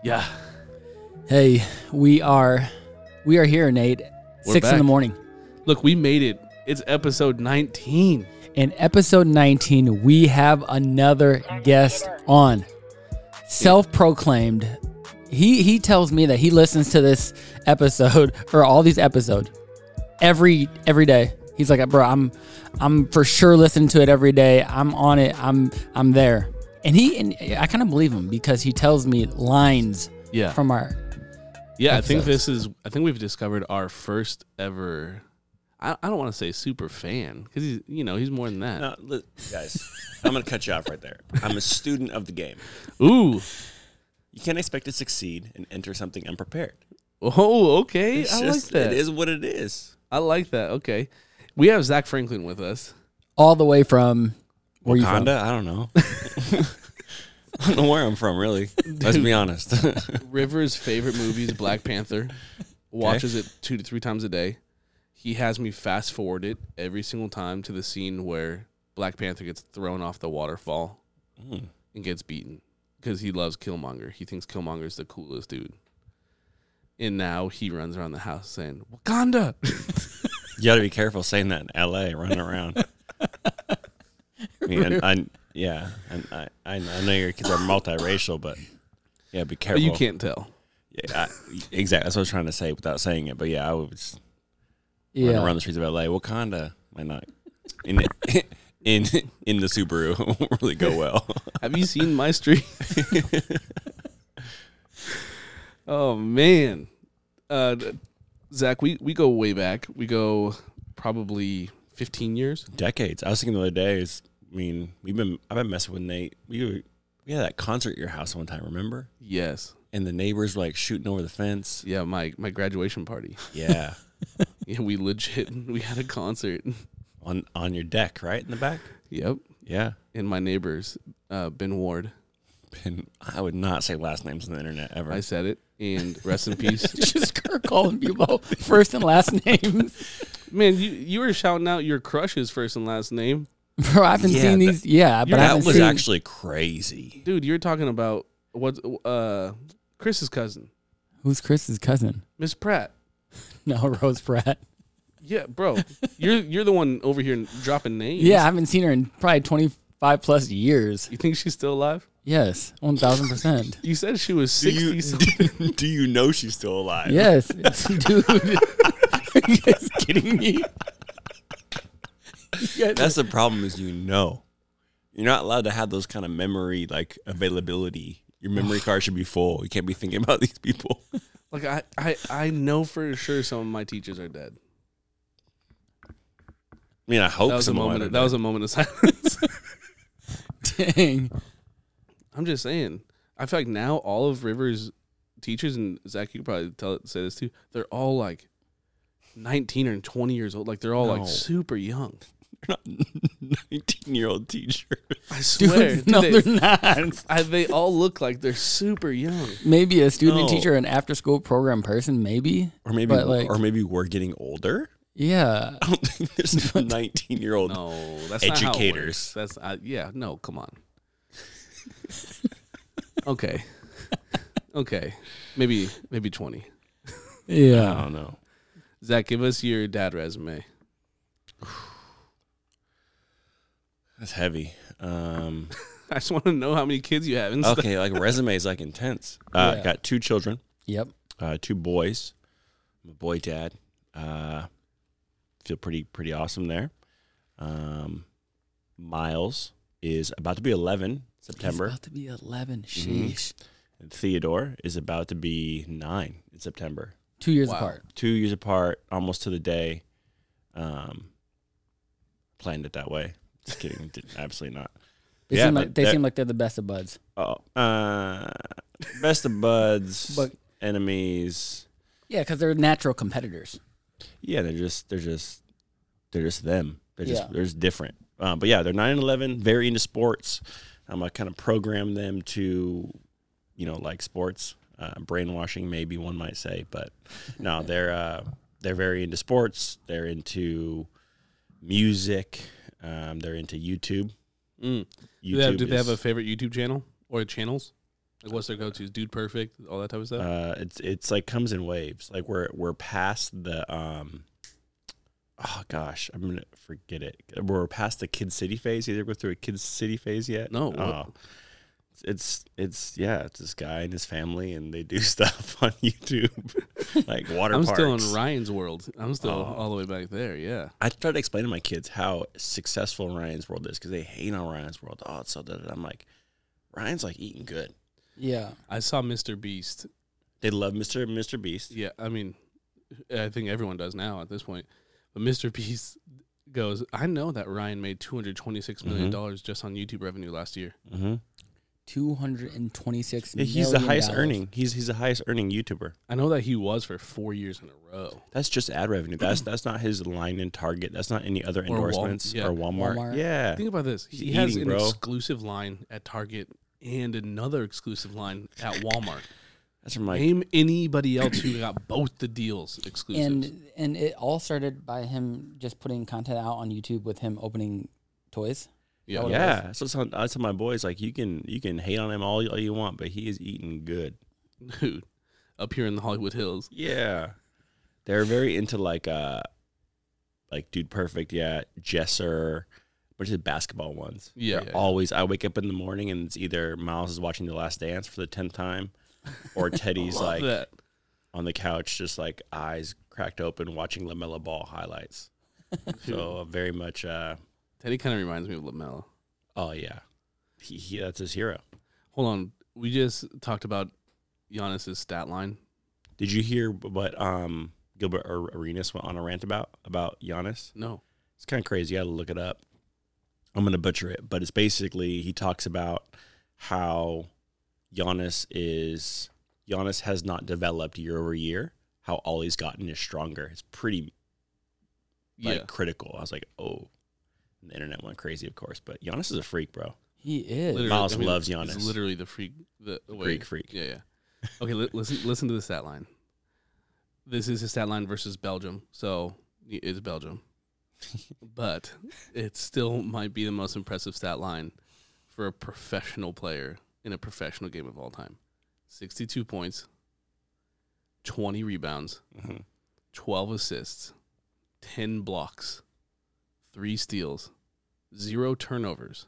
Yeah. Hey, we are here, Nate. We're 6 in the back. morning. Look, we made it. It's episode 19. In episode 19, we have another guest on. Self-proclaimed. He tells me that he listens to this episode or all these episodes every day. He's like, bro, I'm for sure listening to it every day. I'm on it. I'm there. And I kind of believe him because he tells me lines from our Yeah, episodes. I think we've discovered our first ever, I don't want to say super fan, because he's more than that. No, guys, I'm going to cut you off right there. I'm a student of the game. Ooh. You can't expect to succeed and enter something unprepared. Oh, okay. It's I just, like that. It is what it is. I like that. Okay. We have Zach Franklin with us. all the way from where you from? Wakanda? I don't know. I don't know where I'm from, really. Let's be honest. River's favorite movie is Black Panther. Watches it 2 to 3 times a day. He has me fast forward it every single time to the scene where Black Panther gets thrown off the waterfall and gets beaten because he loves Killmonger. He thinks Killmonger is the coolest dude. And now he runs around the house saying, Wakanda! You got to be careful saying that in L.A., running around. I mean, I know your kids are multiracial, but yeah, be careful. But you can't tell. Yeah, exactly. That's what I was trying to say without saying it. But yeah, I was running around the streets of LA. Wakanda might not in the Subaru won't really go well. Have you seen my street? Oh man, Zach, we go way back. We go probably 15 years. Decades. I was thinking the other day. I've been messing with Nate. We had that concert at your house one time. Remember? Yes. And the neighbors were like shooting over the fence. Yeah, my graduation party. Yeah. Yeah, we had a concert. on your deck, right in the back. Yep. Yeah. And my neighbors, Ben Ward. And I would not say last names on the internet ever. I said it. And rest in peace. Just start calling people first and last names. Man, you were shouting out your crush's first and last name. Bro, I haven't seen these. Yeah, but I that haven't was seen. actually crazy. Dude, you're talking about Chris's cousin, Who's Chris's cousin? Miss Pratt. No, Rose Pratt. Yeah, bro. You're the one over here dropping names. Yeah, I haven't seen her in probably 25 plus years. You think she's still alive? Yes, 1,000%. You said she was 60 something. Do you know she's still alive? Yes, dude. Are you guys kidding me? That's the problem is you're not allowed to have those kind of memory like availability. Your memory card should be full. You can't be thinking about these people. Like I know for sure some of my teachers are dead. I mean, I hope That was a moment of silence. Dang. I'm just saying. I feel like now all of River's teachers, and Zach, you could probably say this too, they're all like 19 or 20 years old. Like they're all like super young. They're not 19-year-old teacher. I swear. Dude, no, they're not. They all look like they're super young. Maybe a student No. teacher, an after-school program person, maybe. Or maybe we're getting older. Yeah. I don't think there's 19-year-old No, that's educators. Not how it works. That's no, come on. Okay. Maybe 20. Yeah. I don't know. Zach, give us your dad resume. That's heavy. I just want to know how many kids you have. And stuff. Okay, like resume is like intense. Yeah. Got 2 children, Yep. 2 boys. I'm a boy dad. Feel pretty awesome there. Miles is about to be 11 September. He's about to be 11. Sheesh. And Theodore is about to be 9 in September. 2 years Wow. apart. 2 years apart, almost to the day. Planned it that way. Just kidding. Absolutely not. They seem like they're the best of buds. Best of buds, But- enemies. Yeah, because they're natural competitors. Yeah, they're just them. They're Yeah. just different. But yeah, they're 9 and 11, very into sports. I kind of program them to, like sports, brainwashing, maybe one might say, but no, they're very into sports. They're into music. They're into YouTube. Do they have a favorite YouTube channel or channels? Like, what's their go-tos? Dude Perfect, all that type of stuff. It's like comes in waves. Like we're past the oh gosh, I'm gonna forget it. We're past the Kid City phase. You ever go through a Kid City phase yet? No. Oh. It's this guy and his family, and they do stuff on YouTube, like water I'm parks. still in Ryan's world. I'm still all the way back there. Yeah. I try to explain to my kids how successful Ryan's World is because they hate on Ryan's World. Oh, it's so that I'm like, Ryan's like eating good. Yeah. I saw Mr. Beast. They love Mr. Beast. Yeah, I mean, I think everyone does now at this point. But Mr. Beast goes, I know that Ryan made $226 million just on YouTube revenue last year. Mm-hmm. 226 million. He's the highest earning. He's the highest earning YouTuber. I know that he was for 4 years in a row. That's just ad revenue. That's not his line in Target. That's not any other endorsements or Walmart. Yeah. Think about this. He has an exclusive line at Target and another exclusive line at Walmart. That's from my Name anybody else who got both the deals exclusive. And it all started by him just putting content out on YouTube with him opening toys. Yeah. So I tell my boys, like, you can hate on him all you want, but he is eating good. Dude, up here in the Hollywood Hills. Yeah. They're very into like Dude Perfect, Jesser, which is basketball ones. Yeah. Always, I wake up in the morning and it's either Miles is watching The Last Dance for the 10th time, or Teddy's like on the couch, just like eyes cracked open, watching LaMelo Ball highlights. So very much. Teddy kind of reminds me of LaMelo. Oh yeah, he that's his hero. Hold on, we just talked about Giannis's stat line. Did you hear what Gilbert Arenas went on a rant about Giannis? No. It's kind of crazy. You got to look it up. I'm going to butcher it, but it's basically he talks about how Giannis has not developed year over year. How all he's gotten is stronger. It's pretty critical. I was like, oh, and the internet went crazy, of course. But Giannis is a freak, bro. He is. Miles loves Giannis. He's literally the freak. Freak. Yeah. Okay, listen to the stat line. This is his stat line versus Belgium, so it's Belgium. But it still might be the most impressive stat line for a professional player in a professional game of all time. 62 points, 20 rebounds, 12 assists, 10 blocks, 3 steals, 0 turnovers,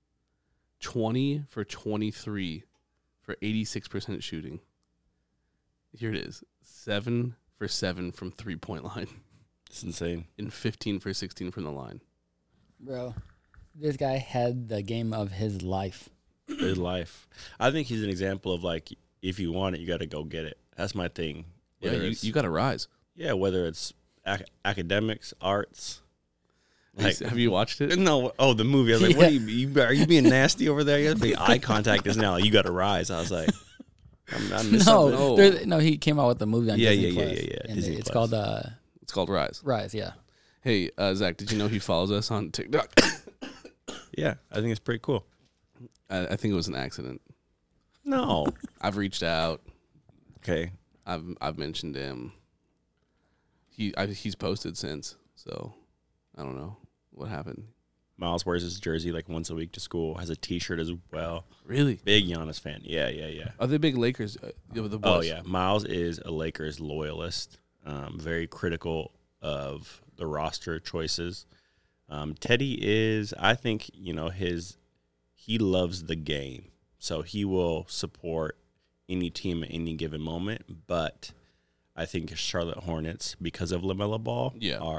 20 for 23 for 86% shooting. Here it is, 7 for 7 from 3-point line. It's insane. And 15 for 16 from the line. Bro, this guy had the game of his life. His life. I think he's an example of, like, if you want it, you got to go get it. That's my thing. Yeah, you got to rise. Yeah, whether it's academics, arts. Like, have you watched it? No. Oh, the movie. I was like, what are you being nasty over there? You got to be eye contact is now. You got to rise. I was like, I'm missing something. No, he came out with the movie on Disney Plus. Yeah. Disney it's called It's called Rise. Rise, yeah. Hey, Zach, did you know he follows us on TikTok? Yeah, I think it's pretty cool. I think it was an accident. No. I've reached out. Okay. I've mentioned him. He's posted since, so I don't know what happened. Miles wears his jersey like once a week to school. Has a T-shirt as well. Really? Big Giannis fan. Yeah. Are they big Lakers? Oh yeah, Miles is a Lakers loyalist. Very critical of the roster choices. Teddy is, I think, he loves the game, so he will support any team at any given moment. But I think Charlotte Hornets, because of LaMelo Ball,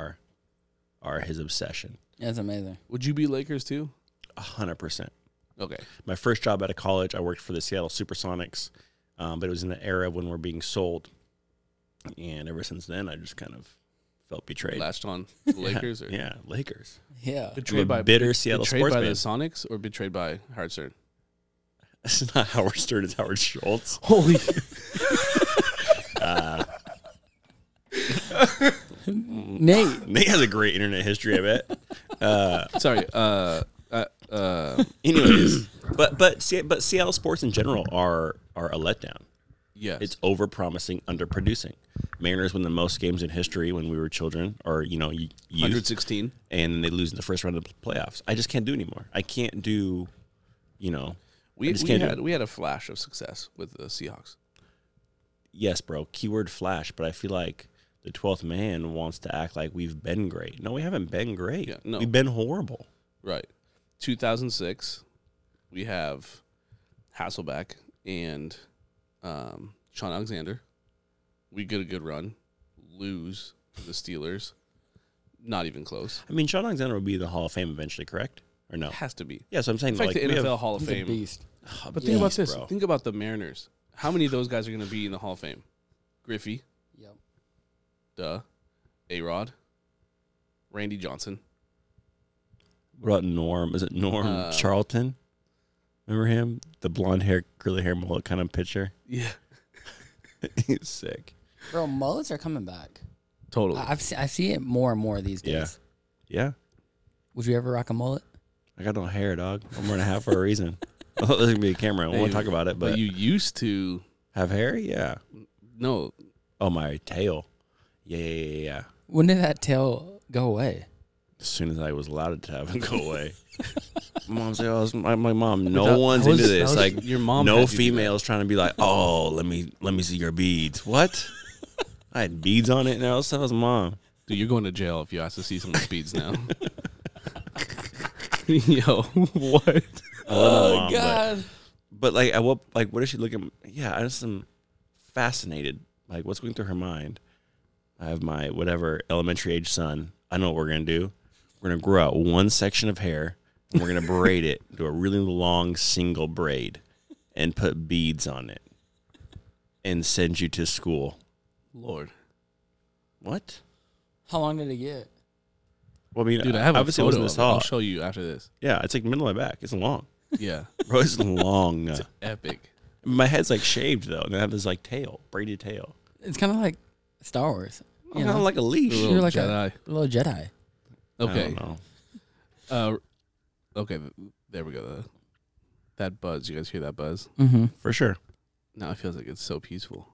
are his obsession. That's amazing. Would you be Lakers too? 100%. Okay. My first job out of college, I worked for the Seattle Supersonics, but it was in the era when we're being sold. And ever since then, I just kind of felt betrayed. Latched on the Lakers? Yeah, Lakers. Yeah. Betrayed by bitter Seattle betrayed sports by fan. the Sonics or betrayed by Howard Stern? It's not Howard Stern, it's Howard Schultz. Holy. Nate has a great internet history, I bet. Sorry. Anyways, but Seattle sports in general are a letdown. Yes. It's over-promising, under-producing. Mariners win the most games in history when we were children, or, youth. 116. And they lose in the first round of the playoffs. I just can't do anymore. I can't do, We just can't do it. we had a flash of success with the Seahawks. Yes, bro. Keyword flash, but I feel like the 12th man wants to act like we've been great. No, we haven't been great. Yeah, no. We've been horrible. Right. 2006, we have Hasselbeck and Sean Alexander. We get a good run. Lose to the Steelers. Not even close. I mean, Sean Alexander will be in the Hall of Fame eventually, correct? Or no? It has to be. Yeah, so I'm saying It's like, like the we NFL have, Hall of He's a Fame. beast. But think about this. bro. Think about the Mariners. How many of those guys are going to be in the Hall of Fame? Griffey. Yep. Duh. A-Rod. Randy Johnson. What about Norm? Is it Norm Charlton? Remember him? The blonde hair, curly hair, mullet kind of pitcher. Yeah. He's sick. Bro, mullets are coming back. Totally. I see it more and more these days. Yeah. Would you ever rock a mullet? I got no hair, dog. I'm wearing a hat for a reason. I thought there's going to be a camera. I won't talk about it, but you used to. have hair? Yeah. No. Oh, my tail. Yeah. When did that tail go away? As soon as I was allowed to have it go away. Mom's like, oh, my mom. No That one's was- into that this. was- Like, your mom no had you do that. female's trying to be like, oh, let me see your beads. What? I had beads on it, and I was that was mom. Dude, you're going to jail if you ask to see someone's beads now. Yo, what? I love my mom, God. But like, what is she looking? Yeah, I just am fascinated. Like, what's going through her mind? I have my whatever elementary age son. I know what we're gonna do. We're gonna grow out one section of hair, and we're gonna braid it into a really long single braid, and put beads on it, and send you to school. Lord. What? How long did it get? Well, I mean, Dude, I have a obviously it photo wasn't of this it. I'll tall. show you after this. Yeah, it's like middle of my back. It's long, Yeah. bro. It's long. Epic. My head's like shaved though, and I have this like tail, braided tail. It's kind of like Star Wars. You Kind of know? like a leash. Little You're like Jedi. a little Jedi. I Okay. don't know. Okay. There we go. That buzz. You guys hear that buzz? Mm-hmm. For sure. Now it feels like it's so peaceful.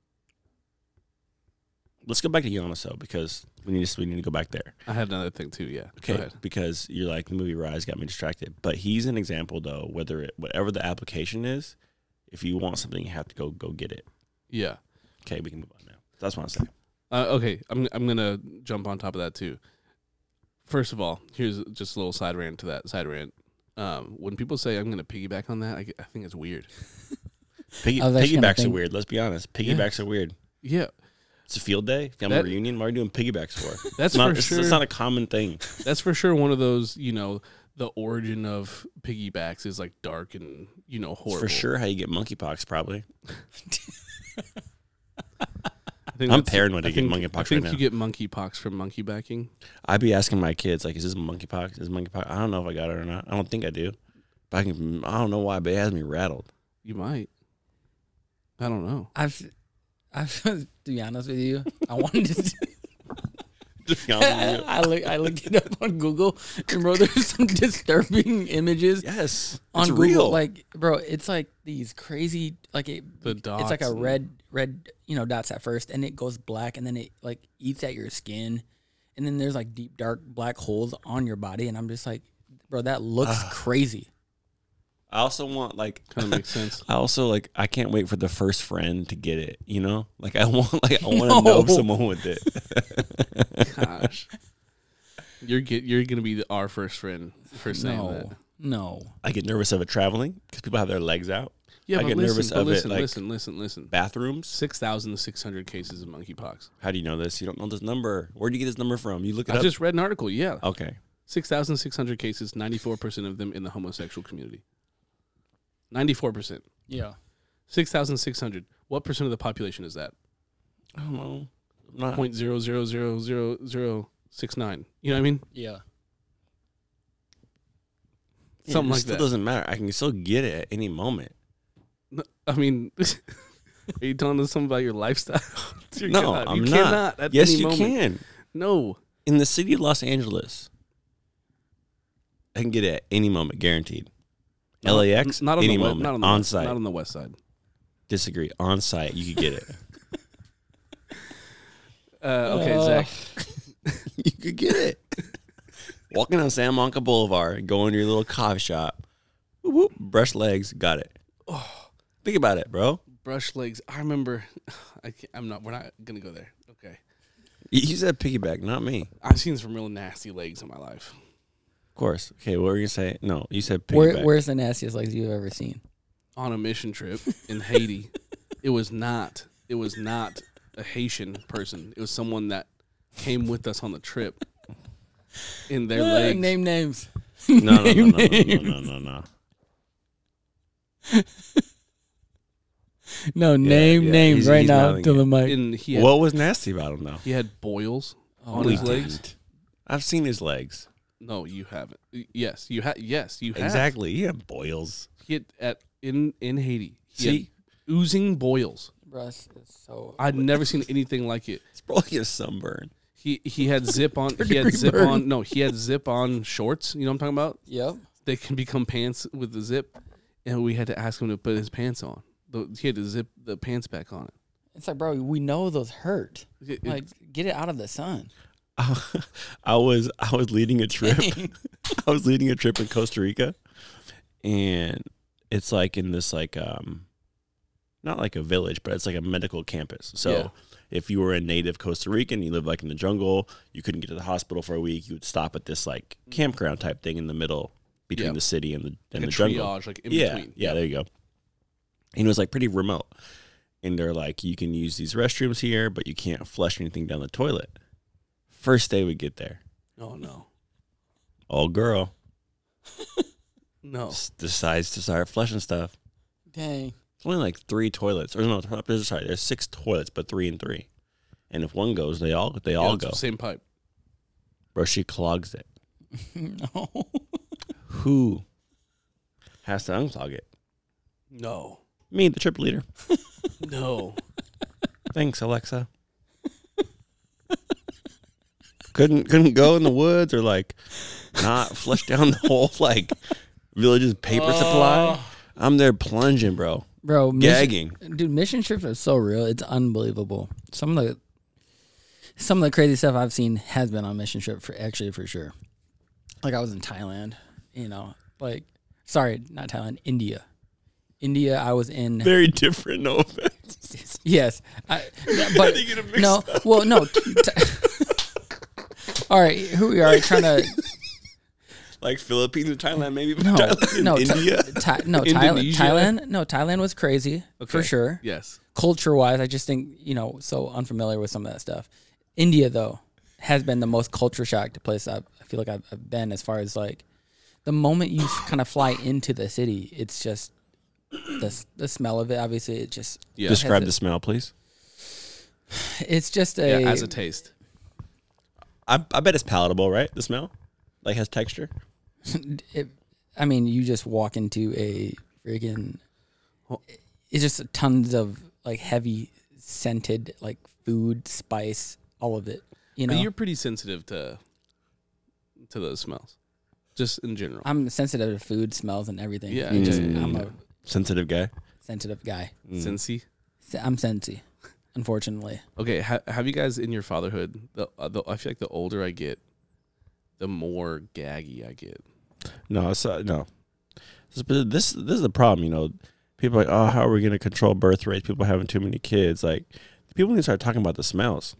Let's go back to Giannis though, because we need to go back there. I had another thing too. Yeah. Okay, Go ahead. because you're like the movie Rise got me distracted, but he's an example though. Whatever the application is, if you want something, you have to go get it. Yeah. Okay, we can move on now. That's what I'm saying. Okay. I'm gonna jump on top of that too. First of all, here's just a little side rant to that side rant. When people say I'm gonna piggyback on that, I think it's weird. I was actually gonna Piggybacks are think- weird. Let's be honest. Piggybacks are weird. Yeah. It's a field day, family That- reunion. What are you doing piggybacks for? That's It's not, for sure. It's not a common thing. That's for sure one of those, the origin of piggybacks is like dark and, It's horrible. for sure how you get monkeypox. Probably. I think I'm that's- paranoid to I get think- monkeypox I think right you get monkeypox from monkeybacking. I'd be asking my kids like, "Is this monkeypox? Is this monkeypox?" I don't know if I got it or not. I don't think I do. But I don't know why, but it has me rattled. You might. I don't know. I've to be honest with you, I wanted to. To be honest with you. I looked it up on Google, and bro, there's some disturbing images Yes, on it's Google. real. Like, bro, it's like these crazy, like The dots. it's like a and- red, dots at first, and it goes black, and then it like eats at your skin, and then there's like deep dark black holes on your body, and I'm just like, bro, that looks crazy. I also want like Kind of makes sense. I also like I can't wait for the first friend to get it. You know, like I want to know someone with it. Gosh. You're gonna be our first friend for saying that. No. I get nervous of it traveling because people have their legs out. Yeah, I but get nervous of it, like- listen. Bathrooms. 6,600 cases of monkeypox. How do you know this? You don't know this number. Where do you get this number from? You look it I up. just read an article. Yeah, Okay. 6,600 cases. 94% of them in the homosexual community. 94%. Yeah. 6,600. What percent of the population is that? I don't know. I'm not. 0.0000069. You know what I mean? Yeah. Something it like still that. doesn't matter. I can still get it at any moment. No, I mean, are you telling us something about your lifestyle? Dear No, God, I'm you not. cannot at Yes, any you moment. can. No. In the city of Los Angeles, I can get it at any moment, guaranteed. LAX, not on any the moment, not on the on west, site. Not on the west side. Disagree. On site, you could get it. Okay, Zach. You could get it. Walking on San Monica Boulevard, going to your little coffee shop, whoop, whoop, brush legs, got it. Think about it, bro. Brush legs. I remember. We're not gonna go there. Okay. You said piggyback, not me. I've seen some real nasty legs in my life. Of course. Okay, what were you gonna say? No, you said piggyback. Where's the nastiest legs you've ever seen? On a mission trip in Haiti. It was not a Haitian person. It was someone that came with us on the trip. In their legs. Name names. No. No, name names he's right now mailing to the it. mic. And he had, What was nasty about him though? he had boils on No, his he legs. didn't. I've seen his legs. No, you haven't. Yes, you have. Yes, you have. Exactly. He had boils. He had in Haiti. He See? had oozing boils. Russ is so. I'd never seen anything like it. It's probably a sunburn. He had zip on. He had Third-degree zip burn. on. No, he had zip on shorts. You know what I'm talking about? Yep. They can become pants with the zip, and we had to ask him to put his pants on. He had to zip the pants back on it. It's like, bro, we know those hurt. It- Like, get it out of the sun. I was leading a trip. I was leading a trip in Costa Rica, and it's like in this like not like a village, but it's like a medical campus. So Yeah. if you were a native Costa Rican, you lived like in the jungle, you couldn't get to the hospital for a week. You would stop at this like campground type thing in the middle between Yeah. the city and like the a jungle. triage, like in Yeah, between. yeah, there you go. And it was like pretty remote. And they're like, you can use these restrooms here, but you can't flush anything down the toilet. First day we get there, Oh no, old girl no. decides to start flushing stuff. Dang. It's only like 3 toilets. Or no, sorry, there's 6 toilets, but 3 and 3. And if one goes, they all Yeah, go. same pipe. Bro, she clogs it. No. Who has to unclog it? No, Me, the trip leader. no. Thanks, Alexa. couldn't go in the woods or like not flush down the whole like village's paper supply. I'm there plunging, bro. Bro, Gagging. Mission trips are so real. It's unbelievable. Some of the crazy stuff I've seen has been on mission trip for sure. Like I was in Thailand, sorry, not Thailand, India. I was in. Very different, no offense. Yes, I but think you're mixed no. up. Well, no. All right, who we are trying to. Like Philippines and Thailand, maybe, but No, Thailand and no, India. Indonesia. Thailand was crazy for Okay. sure. Yes. Culture wise, I just think so unfamiliar with some of that stuff. India though has been the most culture shocked place I feel like I've been, as far as like the moment you kind of fly into the city, it's just the smell of it. Obviously, it just Yeah. Describe has the smell, please. it's just Yeah, a as a taste. I bet it's palatable, right? The smell, like, has texture. I mean, you just walk into a freaking. It's just tons of like heavy scented like food, spice, all of it. You know, But you're pretty sensitive to those smells, just in general. I'm sensitive to food, smells, and everything. Yeah, I'm a Sensitive guy. sensitive guy. Sensey. I'm sensy, unfortunately. Okay, have you guys in your fatherhood? I feel like the older I get, the more gaggy I get. No, no. This is the problem. People are like, oh, how are we going to control birth rates? People having too many kids. Like, people need to start talking about the smells.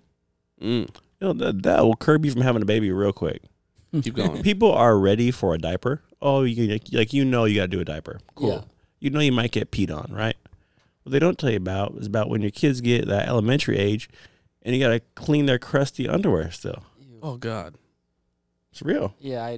That will curb you from having a baby real quick. Keep going. People are ready for a diaper. Oh, you got to do a diaper. Cool. Yeah. You might get peed on, right? What they don't tell you about is about when your kids get that elementary age, and you got to clean their crusty underwear still. Oh God. It's real. Yeah,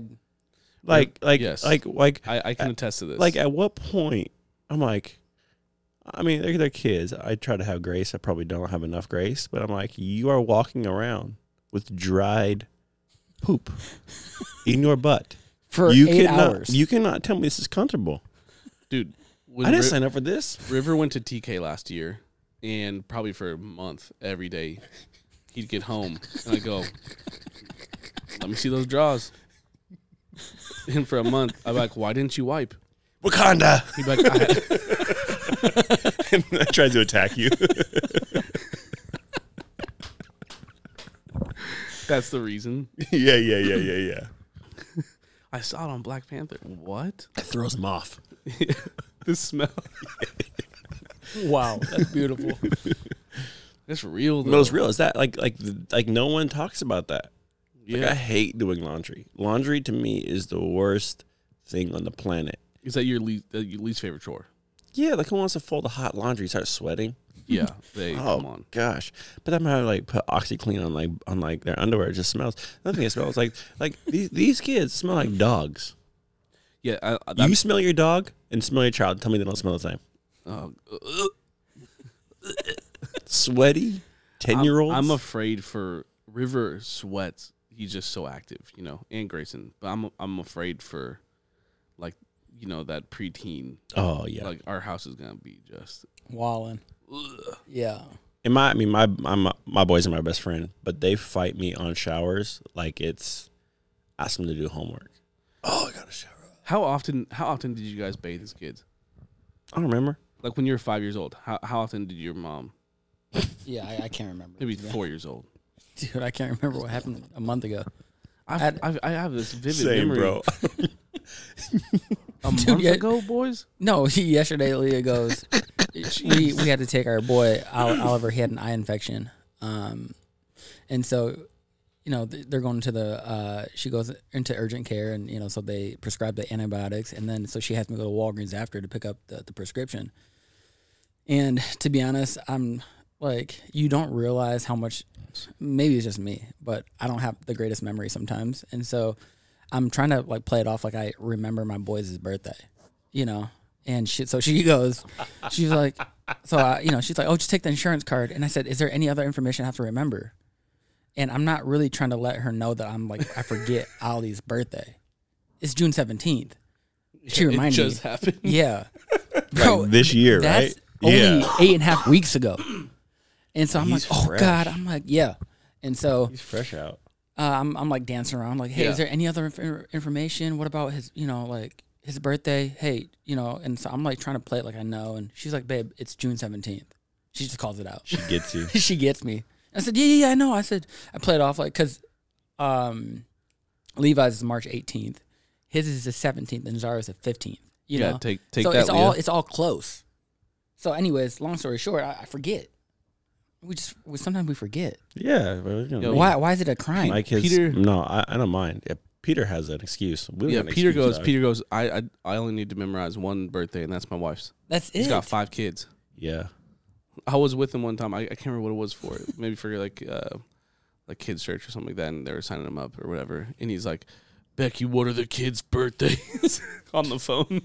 Yes. like I can attest to this. Like, at what point, I'm like, I mean, they're kids. I try to have grace. I probably don't have enough grace, but I'm like, you are walking around with dried poop in your butt. for You 8 cannot, hours. You cannot tell me this is comfortable. dude, when I didn't sign up for this. River went to TK last year, and probably for a month, every day, he'd get home, and I go, let me see those draws. And for a month, I'm like, why didn't you wipe? Wakanda. He'd be like, And I tried to attack you. that's the reason. Yeah. I saw it on Black Panther. What? It throws him off. The smell. Wow, that's beautiful. That's real though. No, it's real. Is that like no one talks about that? Yeah. Like, I hate doing laundry. Laundry to me is the worst thing on the planet. Is that your least favorite chore? Yeah, like who wants to fold a hot laundry, start sweating? Yeah. Come Oh on. gosh! But I'm gonna like put OxyClean on their underwear. It just smells. Another thing it smells like these kids smell like dogs. Yeah. You smell your dog and smell your child. Tell me they don't smell the same. Sweaty 10-year-olds. I'm afraid for River sweats. He's just so active, and Grayson. But I'm afraid for, like, that preteen. Oh yeah. Like our house is gonna be just Wallen. Yeah. And my boys are my best friend, but they fight me on showers like it's ask them to do homework. Oh, I got to shower. How often did you guys bathe as kids? I don't remember. Like when you were 5 years old, how often did your mom? Yeah, I can't remember. Maybe 4 years old. Dude, I can't remember what happened a month ago. I have this vivid Same, memory. bro. A month ago, boys. No, yesterday Leah goes. we had to take our boy Oliver. He had an eye infection, and so they're going to the. She goes into urgent care, and so they prescribe the antibiotics, and then so she has me go to Walgreens after to pick up the prescription. And to be honest, I'm like, you don't realize how much. Maybe it's just me, but I don't have the greatest memory sometimes, and so I'm trying to like play it off like I remember my boys' birthday, And so she goes, she's like, she's like, oh, just take the insurance card. And I said, is there any other information I have to remember? And I'm not really trying to let her know that I'm like, I forget Ollie's birthday. It's June 17th. She reminded me. It just happened. Yeah. Bro, Like this year, that's right? only 8.5 weeks ago. And so I'm He's like, oh fresh. God. I'm like, yeah. And so He's fresh out. I'm like dancing around. I'm like, hey, Yeah. is there any other information? What about his, like his birthday? Hey, and so I'm like trying to play it like I know. And she's like, babe, it's June 17th. She just calls it out. She gets you. She gets me. I said, yeah, I know. I said, I play it off like, cause Levi's is March 18th. His is the 17th and Zara's the 15th. You know? Take so that. it's all close. So anyways, long story short, I forget. Sometimes we forget. Yeah. Well, Yo, Why is it a crime? like his, Peter- no, I don't mind. Yeah, Peter has an excuse. We don't have an Peter excuse, goes. dog. I only need to memorize one birthday, and that's my wife's. That's it. He's got 5 kids. Yeah. I was with him one time. I can't remember what it was for. Maybe for like kids church or something like that, and they were signing him up or whatever. And he's like, Becky, what are the kids' birthdays? On the phone.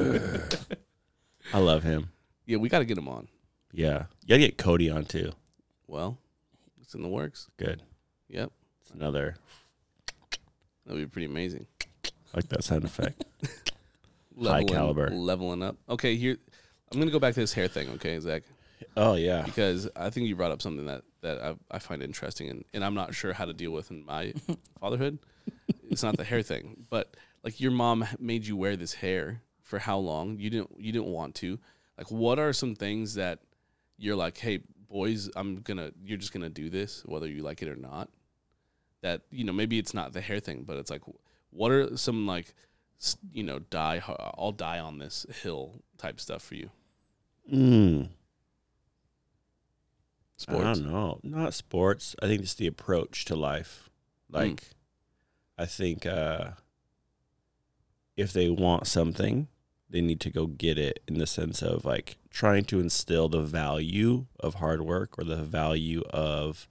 I love him. Yeah, we got to get him on. Yeah. You gotta get Cody on too. Well, it's in the works. Good. Yep. It's another. That'd be pretty amazing. I like that sound effect. High caliber. Leveling up. Okay, here. I'm going to go back to this hair thing, okay, Zach? Oh yeah. Because I think you brought up something that I find interesting, and I'm not sure how to deal with in my fatherhood. It's not the hair thing, but like your mom made you wear this hair for how long? You didn't want to. Like, what are some things that you're like, hey, boys, you're just gonna do this whether you like it or not? That maybe it's not the hair thing, but it's like, what are some like, I'll die on this hill type stuff for you? Sports. I don't know. Not sports. I think it's the approach to life. Like, I think if they want something, they need to go get it, in the sense of like trying to instill the value of hard work or the value of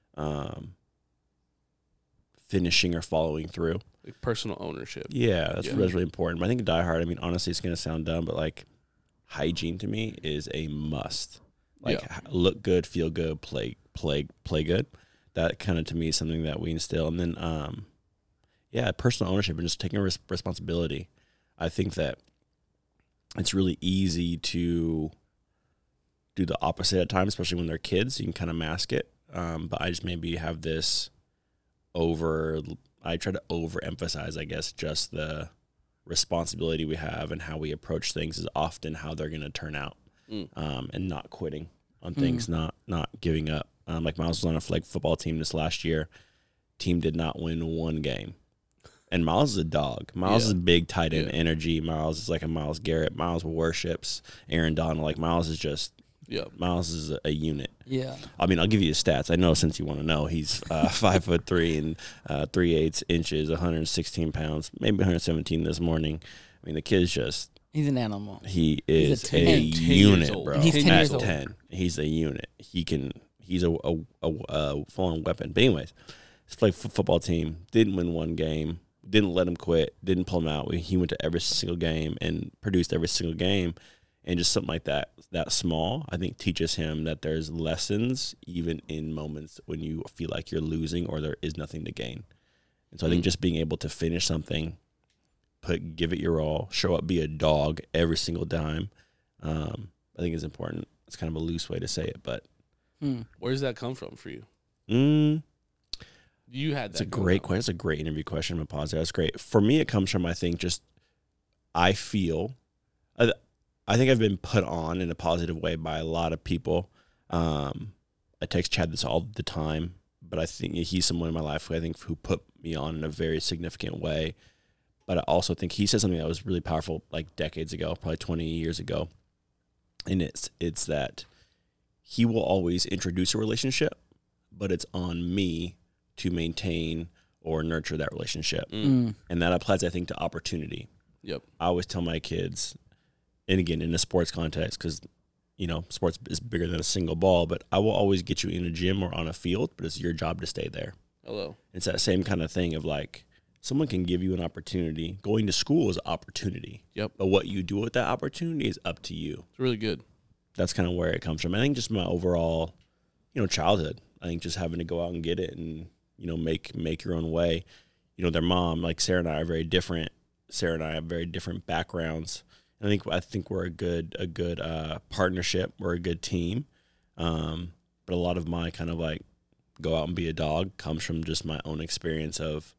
finishing or following through. Like personal ownership. Yeah, that's Yeah. really important. But I think Die Hard, I mean, honestly, it's going to sound dumb, but like hygiene to me is a must. Like, look good, feel good, play good. That kind of to me is something that we instill. And then, personal ownership and just taking responsibility. I think that it's really easy to do the opposite at times, especially when they're kids. You can kind of mask it. But I just maybe have this I try to overemphasize, I guess, just the responsibility we have and how we approach things is often how they're going to turn out. And not quitting on things, not giving up. Like Miles was on a flag football team this last year. Team did not win one game. And Miles is a dog. Miles is big tight end Yeah. energy. Miles is like a Miles Garrett. Miles worships Aaron Donald. Like Miles is just Miles is a unit. Yeah. I mean, I'll give you his stats. I know since you want to know. He's 5'3" and 3/8 inches, 116 pounds, maybe 117 this morning. I mean, the kid's just He's an animal. he is He's a a 10 years unit, old. bro. And he's 10 At years old. 10, he's a unit. He's a full-on weapon. But anyways, his played football team, didn't win one game, didn't let him quit, didn't pull him out. He went to every single game and produced every single game. And just something like that small, I think teaches him that there's lessons even in moments when you feel like you're losing or there is nothing to gain. And so I think just being able to finish something, give it your all, show up, be a dog every single time, I think is important. It's kind of a loose way to say it, but Where does that come from for you? You had that. it's a great question. It's a great interview question. I'm gonna pause there. That's great. For me, it comes from, I think, I think I've been put on in a positive way by a lot of people. I text Chad this all the time, but I think he's someone in my life who put me on in a very significant way. But I also think he said something that was really powerful like decades ago, probably 20 years ago. And it's that he will always introduce a relationship, but it's on me to maintain or nurture that relationship. And that applies, I think, to opportunity. Yep. I always tell my kids, and again, in a sports context, because, sports is bigger than a single ball, but I will always get you in a gym or on a field, but it's your job to stay there. Hello. It's that same kind of thing of like, someone can give you an opportunity. Going to school is opportunity. Yep. But what you do with that opportunity is up to you. It's really good. That's kind of where it comes from. I think just my overall, childhood. I think just having to go out and get it and, make your own way. Their mom, like Sarah and I are very different. Sarah and I have very different backgrounds. I think we're a good partnership. We're a good team. But a lot of my kind of like go out and be a dog comes from just my own experience of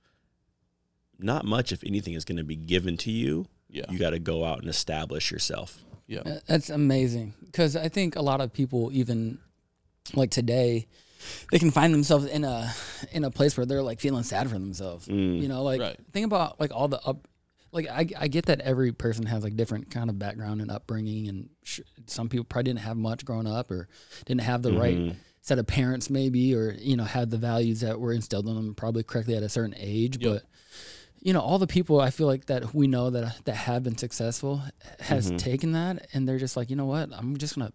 not much, if anything, is going to be given to you. Yeah. You got to go out and establish yourself. Yeah. That's amazing, because I think a lot of people, even like today, they can find themselves in a place where they're like feeling sad for themselves. Right. Think about like all the I get that every person has like different kind of background and upbringing, and some people probably didn't have much growing up or didn't have the right set of parents maybe, or had the values that were instilled in them probably correctly at a certain age. Yep. But all the people I feel like that we know that have been successful has taken that, and they're just like, you know what, I'm just gonna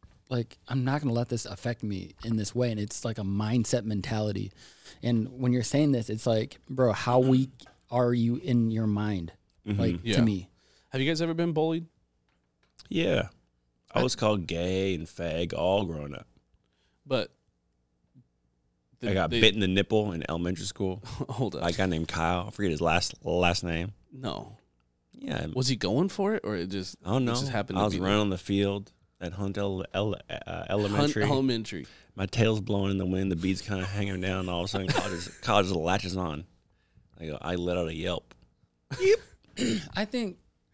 I'm not gonna let this affect me in this way. And it's like a mindset mentality. And when you're saying this, it's like, bro, how weak are you in your mind? To me. Have you guys ever been bullied? Yeah. I was called gay and fag all growing up. But I got bit in the nipple in elementary school. Hold on. A guy named Kyle. I forget his last name. No. Yeah. Was he going for it, or it just? I don't know. It just happened. I to was be running on the field at Hunt Elementary. Hunt Elementary. My tail's blowing in the wind. The beads kind of hanging down. And all of a sudden, college just latches on. I let out a yelp. I think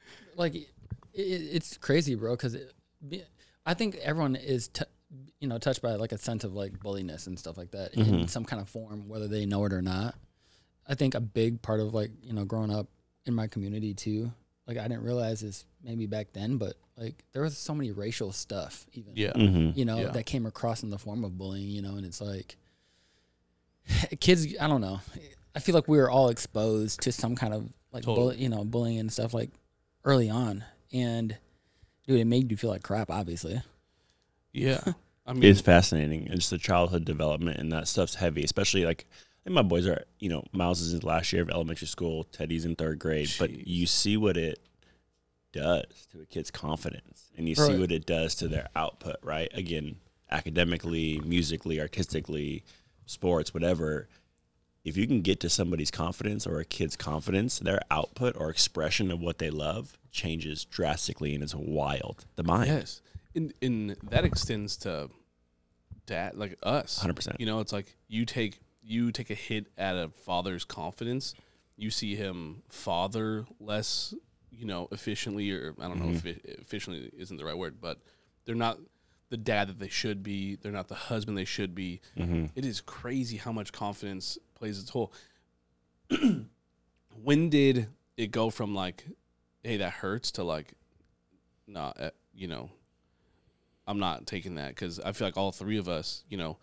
it's crazy, bro, because I think everyone is touched by like a sense of like bulliness and stuff like that in some kind of form, whether they know it or not. I think a big part of growing up in my community too, like I didn't realize this maybe back then, but like there was so many racial stuff even, that came across in the form of bullying, and it's like kids, I don't know. I feel like we were all exposed to some kind of like bullying and stuff like early on, and dude, it made you feel like crap, obviously. Yeah. I mean, It's fascinating. It's the childhood development, and that stuff's heavy, especially like I think my boys are, Miles is in his last year of elementary school, Teddy's in 3rd grade, but you see what it does to a kid's confidence, and you see what it does to their output, right? Again, academically, musically, artistically, sports, whatever. If you can get to somebody's confidence or a kid's confidence, their output or expression of what they love changes drastically, and it's wild. The mind. yes. And that extends to dad, like us. 100%. It's like you take a hit at a father's confidence. You see him father less, efficiently, or I don't know if efficiently isn't the right word, but they're not the dad that they should be. They're not the husband they should be. It is crazy how much confidence plays its toll. when did it go from like, hey, that hurts to like, nah, you know, I'm not taking that, because I feel like all three of us, you know,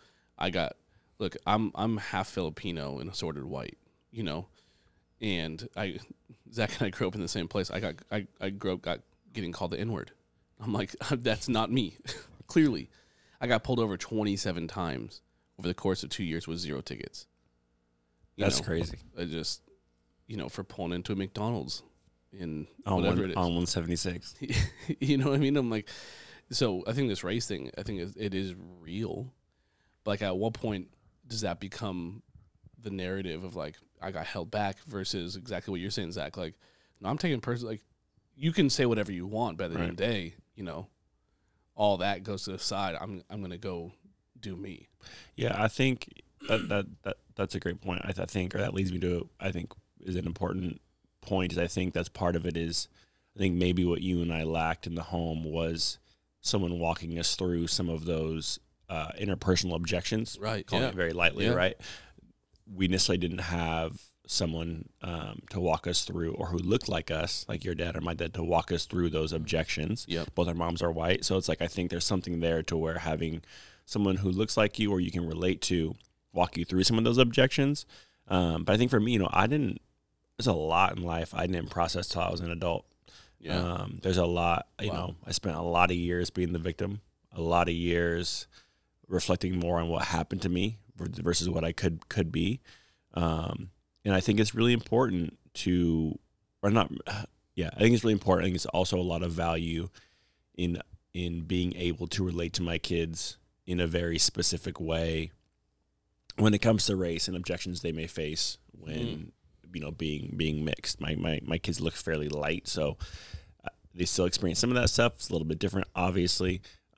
I'm half Filipino and assorted white, you know, and Zach and I grew up in the same place. I grew up getting called the N-word. I'm like, that's not me. Clearly, I got pulled over 27 times over the course of 2 years with 0 tickets. That's crazy. I just, you know, for pulling into a McDonald's in On whatever it is. On 176. You know what I mean? I'm like, so I think this race thing, I think it is real. But like, at what point does that become the narrative of like, I got held back, versus exactly what you're saying, Zach? Like, no, I'm taking like, you can say whatever you want, but at the end of the day, you know, all that goes to the side. I'm gonna go do me. Yeah, I think that's a great point. I think, or that leads me to, I think, is an important point. Is I think that's part of it. Is I think maybe what you and I lacked in the home was someone walking us through some of those interpersonal objections, Right? calling Yeah. it very lightly, Yeah. right? We necessarily didn't have someone to walk us through, or who looked like us, like your dad or my dad, to walk us through those objections. Yep. Both our moms are white, so it's like, I think there's something there to where having someone who looks like you, or you can relate to, walk you through some of those objections. But I think for me, you know, there's a lot in life I didn't process till I was an adult. Yeah. There's a lot, you know, I spent a lot of years being the victim, a lot of years reflecting more on what happened to me versus what I could be. And I think it's really important to, or not, yeah, I think it's really important. I think it's also a lot of value in being able to relate to my kids in a very specific way when it comes to race and objections they may face when, you know, being mixed. My kids look fairly light, so they still experience some of that stuff. It's a little bit different, obviously.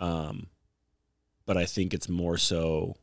But I think it's more so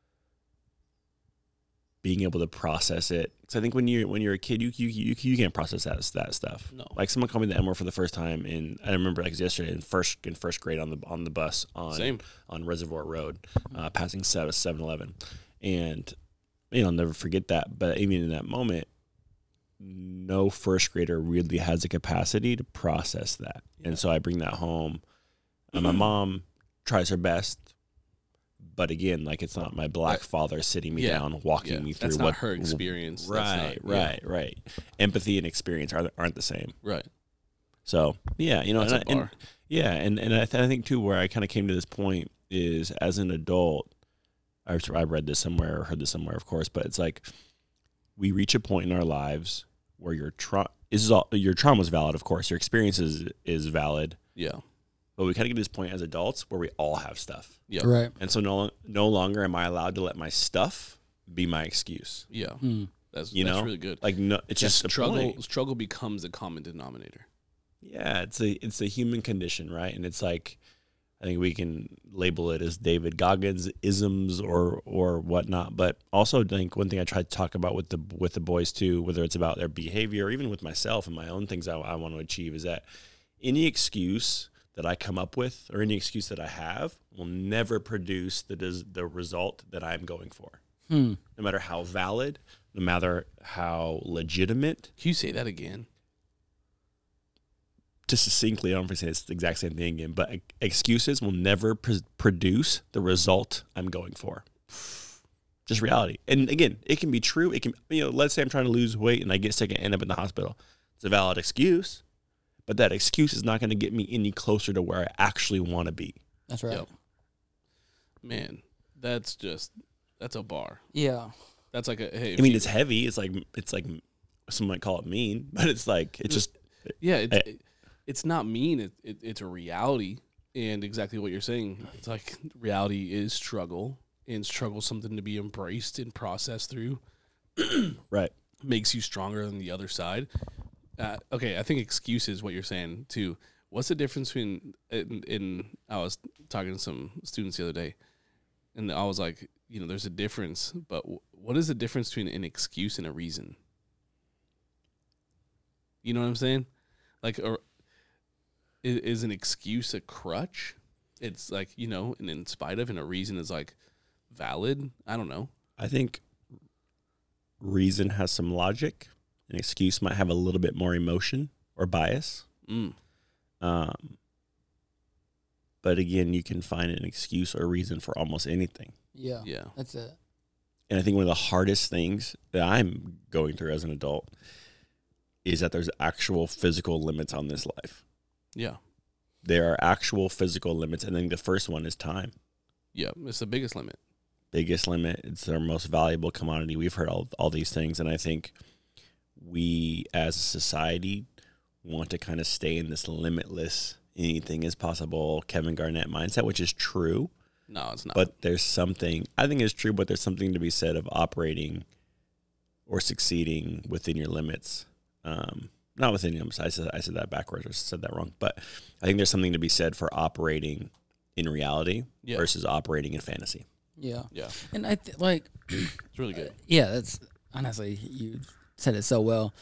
being able to process it. Because I think when you're a kid, you can't process that stuff. No. Like, someone called me the N-word for the first time, and I remember like yesterday in first grade on the bus on Reservoir Road, passing 7-Eleven, and you know, I'll never forget that. But even in that moment, no first grader really has the capacity to process that, and so I bring that home. And my mom tries her best. But again, like, it's not my black father sitting me down, walking me through That's not her experience. Right. Empathy and experience aren't the same. Right. So yeah, you know, That's a bar. and I think too, where I kind of came to this point is, as an adult, I read this somewhere or heard this somewhere, of course, but it's like, we reach a point in our lives where your trauma is valid, of course, your experience is valid. Yeah. But we kind of get to this point as adults where we all have stuff. Yeah. Right. And so no longer am I allowed to let my stuff be my excuse. Yeah. That's really good. Like, no, it's just struggle becomes the common denominator. Yeah, it's a human condition, right? And it's like, I think we can label it as David Goggins isms or whatnot. But also, I think one thing I try to talk about with the boys too, whether it's about their behavior or even with myself and my own things I want to achieve, is that any excuse that I come up with, or any excuse that I have, will never produce the result that I'm going for. No matter how valid, no matter how legitimate. Can you say that again? Just succinctly, I don't know if I say it's the exact same thing again, but excuses will never produce the result I'm going for. Just reality. And again, it can be true. It can, let's say I'm trying to lose weight and I get sick and end up in the hospital. It's a valid excuse. But that excuse is not going to get me any closer to where I actually want to be. That's right. Yep. Man, that's a bar. Yeah. That's like a, hey. I mean, it's heavy. It's like some might call it mean, but it's like, it's just. Yeah, it's not mean. It's a reality. And exactly what you're saying. It's like, reality is struggle, and struggle something to be embraced and processed through. Right. Makes you stronger than the other side. Okay, I think excuse is what you're saying too. What's the difference between? I was talking to some students the other day, and I was like, there's a difference, but what is the difference between an excuse and a reason? You know what I'm saying? Like, is an excuse a crutch? It's like, and in spite of, and a reason is like valid. I don't know. I think reason has some logic An excuse might have a little bit more emotion or bias. But again, you can find an excuse or reason for almost anything. Yeah. Yeah. That's it. And I think one of the hardest things that I'm going through as an adult is that there's actual physical limits on this life. Yeah. There are actual physical limits. And then the first one is time. Yeah. It's the biggest limit. Biggest limit. It's our most valuable commodity. We've heard all these things. And I think we as a society want to kind of stay in this limitless, anything is possible, Kevin Garnett mindset, which is true. No, it's not. But there's something, I think it's true, but there's something to be said of operating or succeeding within your limits. Not within your limits. I said that backwards. I said that wrong. But I think there's something to be said for operating in reality versus operating in fantasy. Yeah. Yeah. And I like, It's really good. yeah, that's honestly, you said it so well.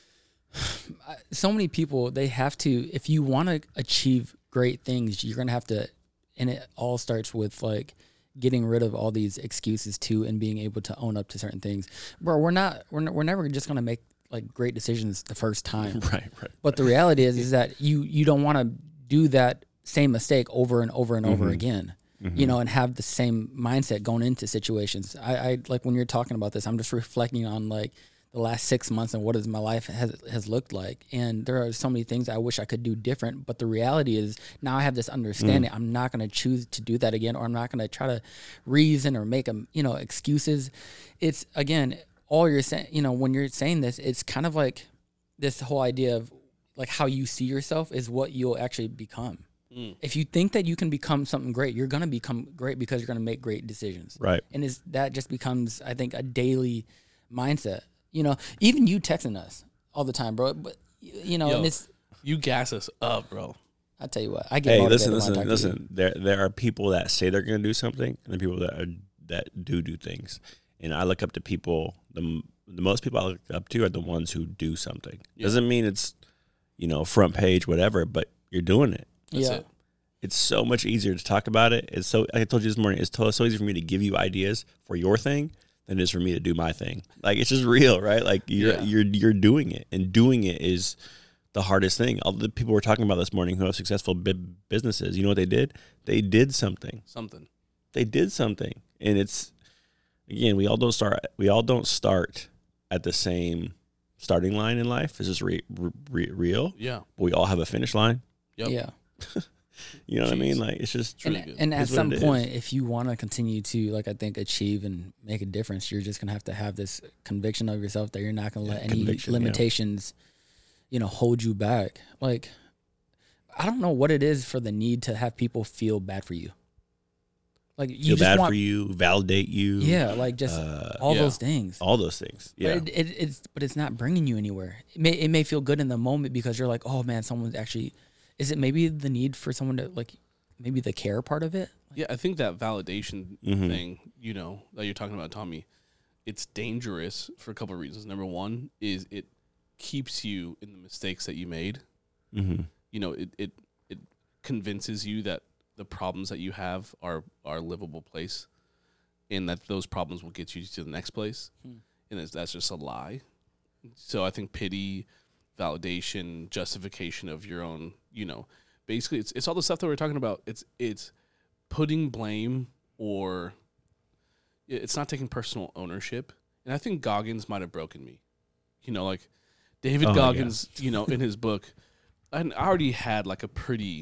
So many people, they have to, if you want to achieve great things, you're going to have to, and it all starts with like getting rid of all these excuses too, and being able to own up to certain things. Bro, we're never just going to make like great decisions the first time. Right. But the reality is that you don't want to do that same mistake over and over and over again, you know, and have the same mindset going into situations. I like when you're talking about this, I'm just reflecting on like the last 6 months and what is my life has looked like. And there are so many things I wish I could do different. But the reality is now I have this understanding. I'm not going to choose to do that again, or I'm not going to try to reason or make excuses. It's again, all you're saying, when you're saying this, it's kind of like this whole idea of like how you see yourself is what you'll actually become. If you think that you can become something great, you're going to become great because you're going to make great decisions. Right. And that just becomes, I think, a daily mindset. Even you texting us all the time, bro. But Yo, and it's, you gas us up, bro. I tell you what, I get motivated when I talk to you. Listen. There are people that say they're going to do something, and then people that do things. And I look up to people. The most people I look up to are the ones who do something. Doesn't mean it's front page, whatever, but you're doing it. That's it. It's so much easier to talk about it. It's so, like I told you this morning, it's so easy for me to give you ideas for your thing than it is for me to do my thing. Like, it's just real, right? Like you're doing it, and doing it is the hardest thing. All the people we're talking about this morning who have successful businesses, you know what they did? They did something. They did something. And it's, again, we all don't start at the same starting line in life. It's just real. Yeah. But we all have a finish line. Yep. Yeah. You know what I mean? Like, it's just really good. And at It's what some it point, if you want to continue to, like, I think, achieve and make a difference, you're just going to have this conviction of yourself that you're not going to let any limitations, hold you back. Like, I don't know what it is for the need to have people feel bad for you. Like, you feel just bad want, for you, validate you. Yeah, like just all those things. All those things. Yeah. But it's not bringing you anywhere. It may feel good in the moment because you're like, oh man, someone's actually. Is it maybe the need for someone to, like, maybe the care part of it? Yeah, I think that validation thing, that you're talking about, Tommy, it's dangerous for a couple of reasons. Number one is it keeps you in the mistakes that you made. It convinces you that the problems that you have are a livable place, and that those problems will get you to the next place. And that's just a lie. So I think pity, validation, justification of your own, basically it's all the stuff that we're talking about. It's putting blame, or it's not taking personal ownership. And I think Goggins might have broken me. Like David Goggins, in his book, I already had like a pretty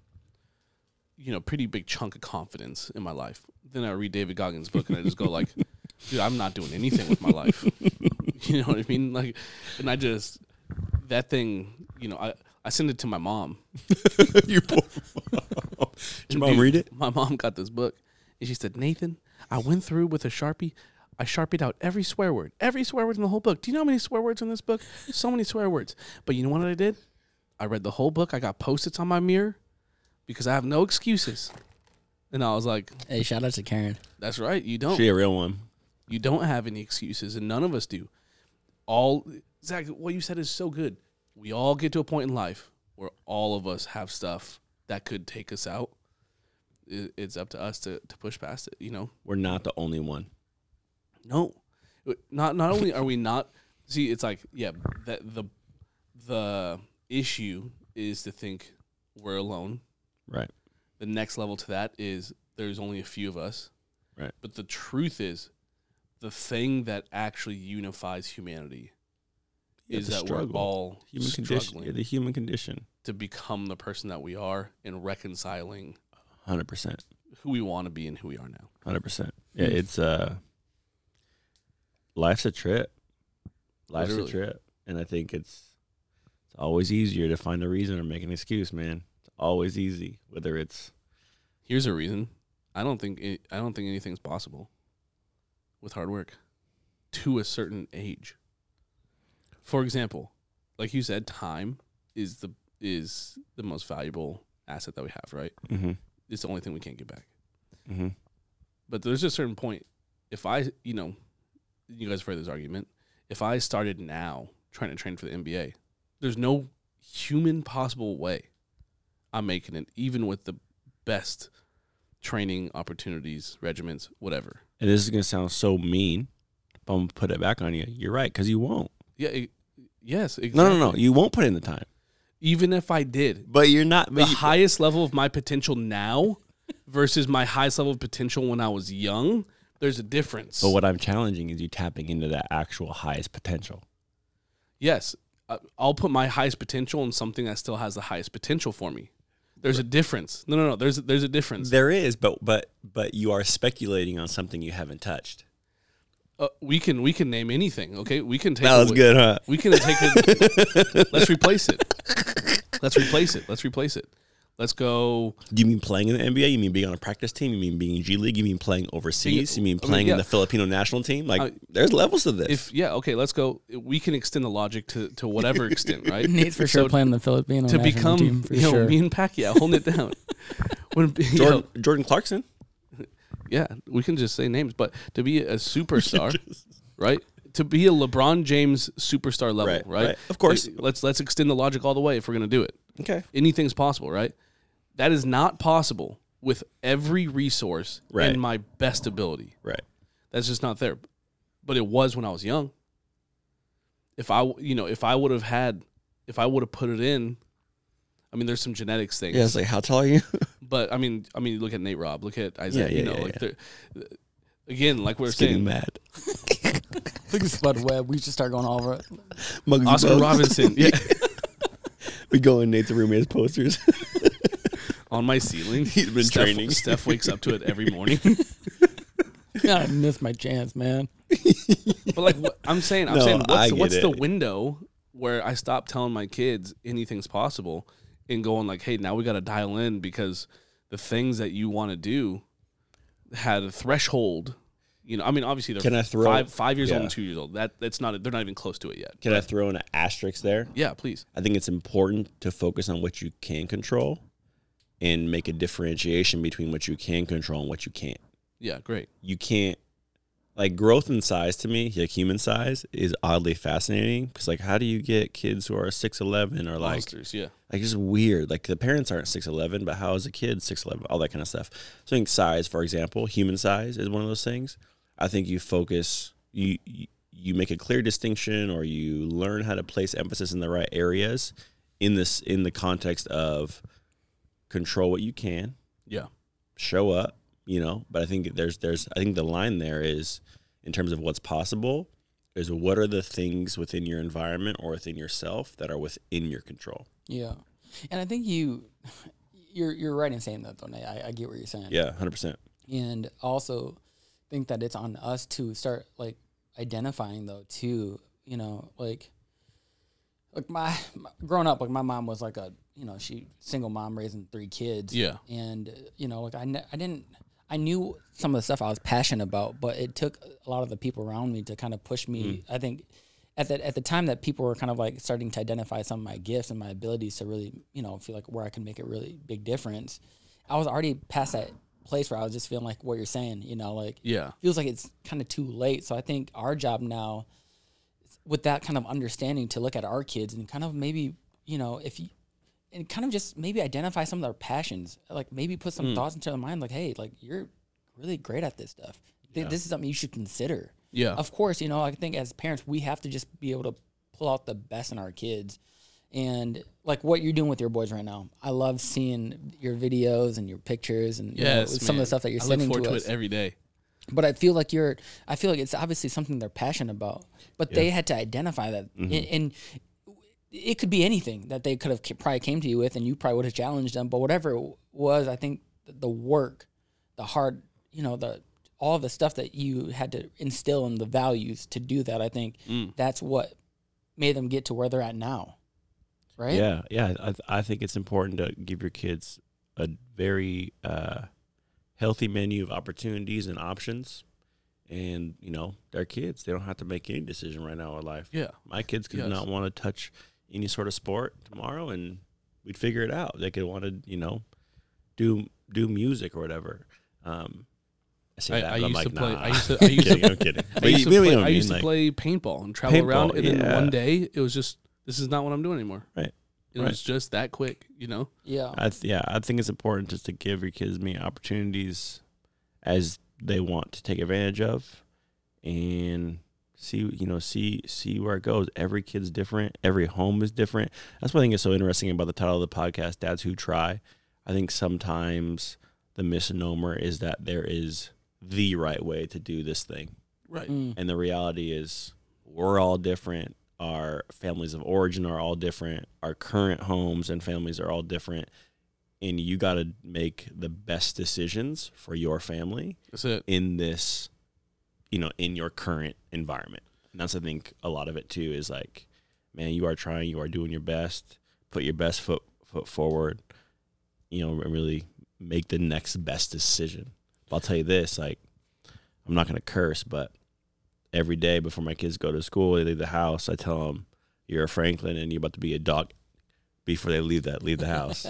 big chunk of confidence in my life. Then I read David Goggins' book and I just go like, dude, I'm not doing anything with my life. You know what I mean? Like, and I just, that thing, I sent it to my mom. Your poor mom. Did your mom read it? My mom got this book, and she said, Nathan, I went through with a Sharpie. I Sharpied out every swear word in the whole book. Do you know how many swear words in this book? So many swear words. But you know what I did? I read the whole book. I got Post-its on my mirror because I have no excuses. And I was like, hey, shout out to Karen. That's right. You don't. She a real one. You don't have any excuses, and none of us do. Zach, what you said is so good. We all get to a point in life where all of us have stuff that could take us out. It's up to us to push past it, We're not the only one. No. Not only are we not See, it's like, yeah, that the issue is to think we're alone. Right. The next level to that is there's only a few of us. Right. But the truth is, the thing that actually unifies humanity is that we're all struggling. Yeah, the human condition. To become the person that we are and reconciling 100%. who we want to be and who we are now. 100%. Yeah, it's life's a trip. Life's Literally. a trip. And I think it's always easier to find a reason or make an excuse, man. It's always easy, whether it's Here's a reason. I don't think anything's possible with hard work to a certain age. For example, like you said, time is the most valuable asset that we have, right? mm-hmm. It's the only thing we can't get back. Mm-hmm. But there's a certain point. If I, you guys have heard this argument. If I started now trying to train for the NBA, there's no human possible way I'm making it, even with the best training opportunities, regiments, whatever. And this is going to sound so mean, but I'm going to put it back on you. You're right, because you won't. Yeah. Yes. Exactly. No. You won't put in the time. Even if I did, But you're not. the highest level of my potential now versus my highest level of potential when I was young, there's a difference. But what I'm challenging is you tapping into that actual highest potential. Yes. I'll put my highest potential in something that still has the highest potential for me. There's a difference. No. There's a difference. There is, but you are speculating on something you haven't touched. We can name anything. Okay, we can take. That was good, huh? We can take it. Let's replace it. Let's replace it. Let's go. Do you mean playing in the NBA? You mean being on a practice team? You mean being in G League? You mean playing overseas? You mean playing in the Filipino national team? Like, there's levels to this. Okay, let's go. We can extend the logic to whatever extent, right? Nate's for sure playing the Filipino to national become, team for sure. me and Pacquiao holding it down. Jordan Clarkson. Yeah, we can just say names, but to be a superstar, right? To be a LeBron James superstar level, right? Of course. Let's extend the logic all the way if we're going to do it. Okay. Anything's possible, right? That is not possible with every resource and my best ability. Right. That's just not there. But it was when I was young. If I would have put it in, I mean, there's some genetics things. Yeah, it's like, how tall are you? But I mean, look at Nate Robb, look at Isaiah. Yeah. Again, like we were It's getting saying, mad. Look at Spud Webb. We should start going all over it. Oscar Robinson, yeah, We go in Nate's room, he has posters. on my ceiling. He's been training. Steph wakes up to it every morning. I missed my chance, man. But like what I'm saying, I get what's it. the window where I stop telling my kids anything's possible and going like, hey, now we got to dial in because the things that you want to do had a threshold. I mean, obviously they're 5 years old and 2 years old. That's not, they're not even close to it yet. Can I throw in an asterisk there? Yeah, please. I think it's important to focus on what you can control and make a differentiation between what you can control and what you can't. Yeah, great. You can't, like, growth in size to me, like human size, is oddly fascinating because, like, how do you get kids who are 6'11" or like, Monsters, yeah. like it's weird. Like the parents aren't 6'11", but how is a kid 6'11"? All that kind of stuff. So I think size, for example, human size is one of those things. I think you focus, you make a clear distinction, or you learn how to place emphasis in the right areas in the context of control what you can. Yeah. Show up. But I think I think the line there is, in terms of what's possible, is what are the things within your environment or within yourself that are within your control. Yeah, and I think you're right in saying that, though, Nate. I get what you're saying. Yeah, 100%. And also think that it's on us to start like identifying, though, too. Like my growing up, like my mom was like she single mom raising 3 kids. Yeah, and like I knew some of the stuff I was passionate about, but it took a lot of the people around me to kind of push me. I think at the time that people were kind of like starting to identify some of my gifts and my abilities to really, feel like where I can make a really big difference, I was already past that place where I was just feeling like what you're saying, like, yeah, feels like it's kind of too late. So I think our job now, with that kind of understanding, to look at our kids and kind of maybe, and kind of just maybe identify some of their passions, like maybe put some thoughts into their mind, like, hey, like, you're really great at this stuff. This is something you should consider. Yeah. Of course, you know, I think as parents, we have to just be able to pull out the best in our kids. And like what you're doing with your boys right now, I love seeing your videos and your pictures and you know, some of the stuff that you're sending to us. I look forward to it every day. But I feel like it's obviously something they're passionate about. But they had to identify that, and it could be anything that they could have probably came to you with, and you probably would have challenged them. But whatever it was, I think the work, the hard, you know, all of the stuff that you had to instill in the values to do that, I think that's what made them get to where they're at now. Right? Yeah. I think it's important to give your kids a very healthy menu of opportunities and options. And, you know, they're kids. They don't have to make any decision right now in life. Yeah. My kids could not want to touch any sort of sport tomorrow, and we'd figure it out. They could want to, you know, do music or whatever. I say that, but I'm like, nah. I'm kidding. I used to play paintball and travel around, and then one day it was just, this is not what I'm doing anymore. Right. It was just that quick, you know? Yeah. I think it's important just to give your kids many opportunities as they want to take advantage of, and see where it goes. Every kid's different. Every home is different. That's what I think is so interesting about the title of the podcast, Dads Who Try. I think sometimes the misnomer is that there is the right way to do this thing. Right. And the reality is we're all different. Our families of origin are all different. Our current homes and families are all different. And you got to make the best decisions for your family. That's it. In this, you know, in your current environment. And that's, I think, a lot of it too, is like, man, you are trying, you are doing your best, put your best foot forward, you know, and really make the next best decision. But I'll tell you this, like, I'm not going to curse, but every day before my kids go to school, they leave the house, I tell them, you're a Franklin and you're about to be a dog before they leave the house.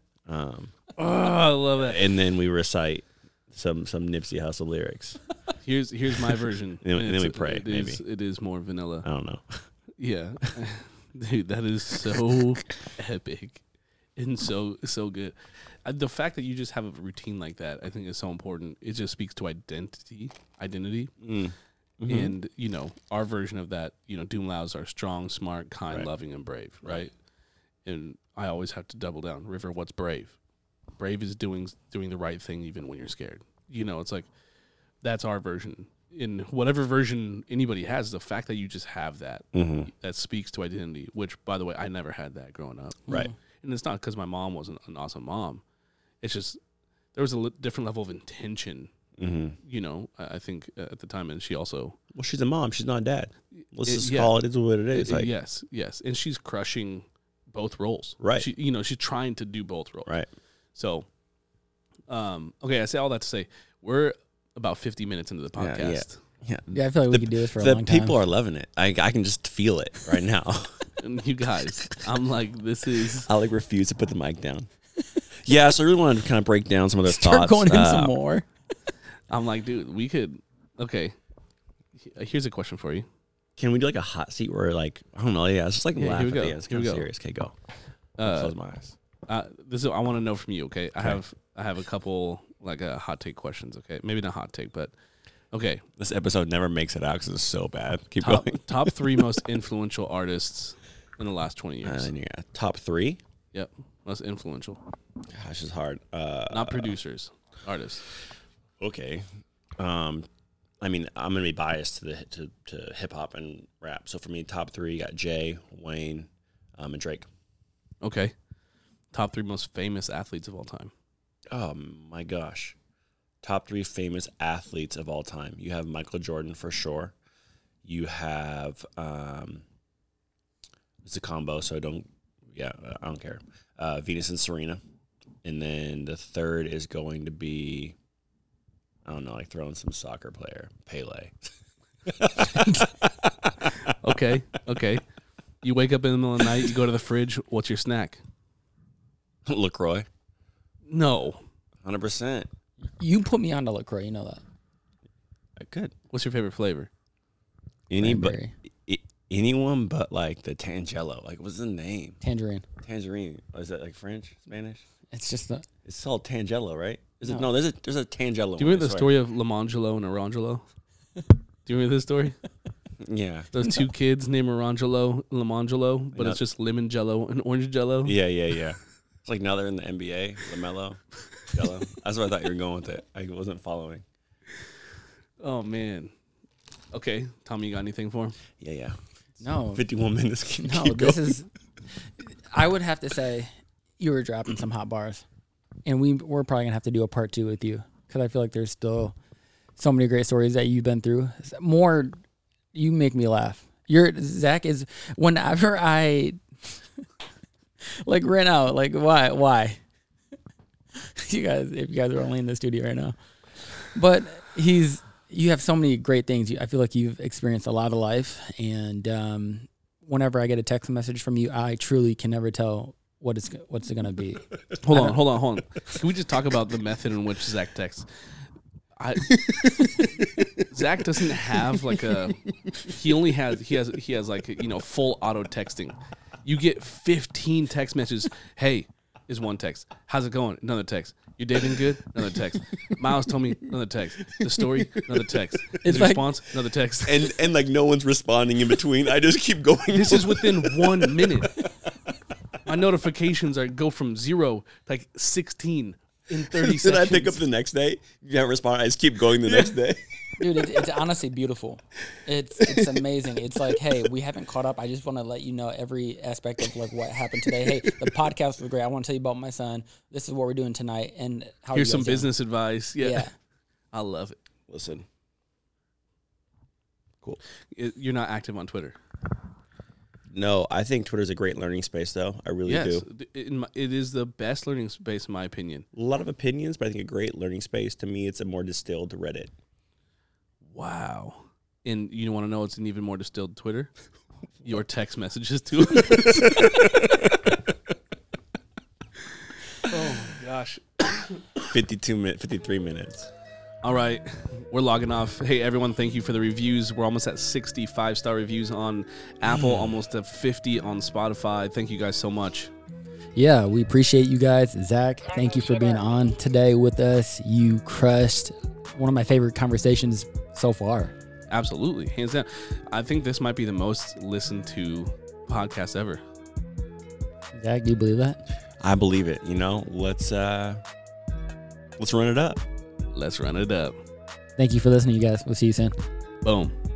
I love it. And then we recite some Nipsey Hussle lyrics. Here's my version. and then we pray. It is more vanilla. I don't know. Yeah, dude, that is so epic and so good. The fact that you just have a routine like that, I think, is so important. It just speaks to identity. Mm-hmm. And, you know, our version of that, you know, Doom Lows are strong, smart, kind, loving, and brave, right? And I always have to double down. River, what's brave? Brave is doing the right thing even when you're scared. You know, it's like, that's our version. In whatever version anybody has, the fact that you just have that, that speaks to identity, which, by the way, I never had that growing up. Right. And it's not because my mom wasn't an awesome mom. It's just there was a different level of intention. You know, I think at the time, and she also. Well, she's a mom. She's not a dad. Let's just call it what it is. Like, yes, and she's crushing both roles. Right. She's trying to do both roles. Right. So, okay, I say all that to say we're about 50 minutes into the podcast. Yeah, I feel like we could do this for a long time. The people are loving it. I can just feel it right now. And you guys, I'm like, this is. I like refuse to put the mic down. Yeah, so I really wanted to kind of break down some of their Start thoughts. going in some more. I'm like, dude, we could. Okay, here's a question for you. Can we do like a hot seat where, like, I don't know, it's just like laugh here we at go. the end. It's kind of serious. Okay, go. Close my eyes. This is I want to know from you. Okay, I have a couple like hot take questions. Okay, maybe not hot take, but okay. This episode never makes it out because it's so bad. Keep going. Top 3 most influential artists in the last 20 years. Top 3. Yep, most influential. Gosh, it's hard. Not producers, artists. Okay. I mean, I'm gonna be biased to hip hop and rap. So for me, top 3 got Jay, Wayne, and Drake. Okay. Top 3 most famous athletes of all time. Oh my gosh. Top 3 famous athletes of all time. You have Michael Jordan for sure. You have it's a combo, so I don't care. Venus and Serena. And then the third is going to be, I don't know, like throwing some soccer player, Pele. Okay. You wake up in the middle of the night, you go to the fridge, what's your snack? LaCroix. No. 100%. You put me on to LaCroix, you know that. I could. What's your favorite flavor? Anyone but like the Tangelo. Like, what's the name? Tangerine. Is that like French, Spanish? It's just It's called Tangelo, right? No. There's a Tangelo. Do you remember the story of Lamangelo and Orangelo? Do Do you remember this story? Yeah. Those two kids named Lamangelo, but Yeah. it's just lemon jello and orange jello. Yeah. It's like now they're in the NBA. LaMelo, Jello. That's where I thought you were going with it. I wasn't following. Oh man. Okay, Tommy, you got anything for him? Yeah. No. 51 minutes. No, this is. I would have to say you were dropping some hot bars, and we're probably gonna have to do a part 2 with you because I feel like there's still so many great stories that you've been through. More, you make me laugh. Zach is whenever I like ran out. Like why? You guys, if you guys are only in the studio right now, but you have so many great things. I feel like you've experienced a lot of life, and whenever I get a text message from you, I truly can never tell what's it gonna be. Hold on. Can we just talk about the method in which Zach texts? Zach doesn't have like he has like, you know, full auto texting. You get 15 text messages. Hey, is one text. How's it going? Another text. Your day been good? Another text. Miles told me, another text. The story? Another text. His like- response? Another text. And like no one's responding in between. I just keep going. This is within 1 minute. My notifications go from 0 to like 16 in 30 Then seconds. I pick up the next day. You can't respond. I just keep going the next day. Dude, it's honestly beautiful. It's amazing. It's like, hey, we haven't caught up. I just want to let you know every aspect of like what happened today. Hey, the podcast was great. I want to tell you about my son. This is what we're doing tonight. And how Here's you some guys doing? business advice. Yeah. Yeah. I love it. Listen. Cool. You're not active on Twitter. No, I think Twitter's a great learning space, though. I really do. It is the best learning space, in my opinion. A lot of opinions, but I think a great learning space. To me, it's a more distilled Reddit. Wow. And you want to know what's an even more distilled Twitter? Your text messages to us. Oh, my gosh. 53 minutes. All right. We're logging off. Hey, everyone, thank you for the reviews. We're almost at 65-star reviews on Apple, almost at 50 on Spotify. Thank you guys so much. Yeah, we appreciate you guys. Zach, thank you for being on today with us. You crushed one of my favorite conversations so far. Absolutely. Hands down. I think this might be the most listened to podcast ever. Zach, do you believe that? I believe it. You know, let's run it up. Let's run it up. Thank you for listening, you guys. We'll see you soon. Boom.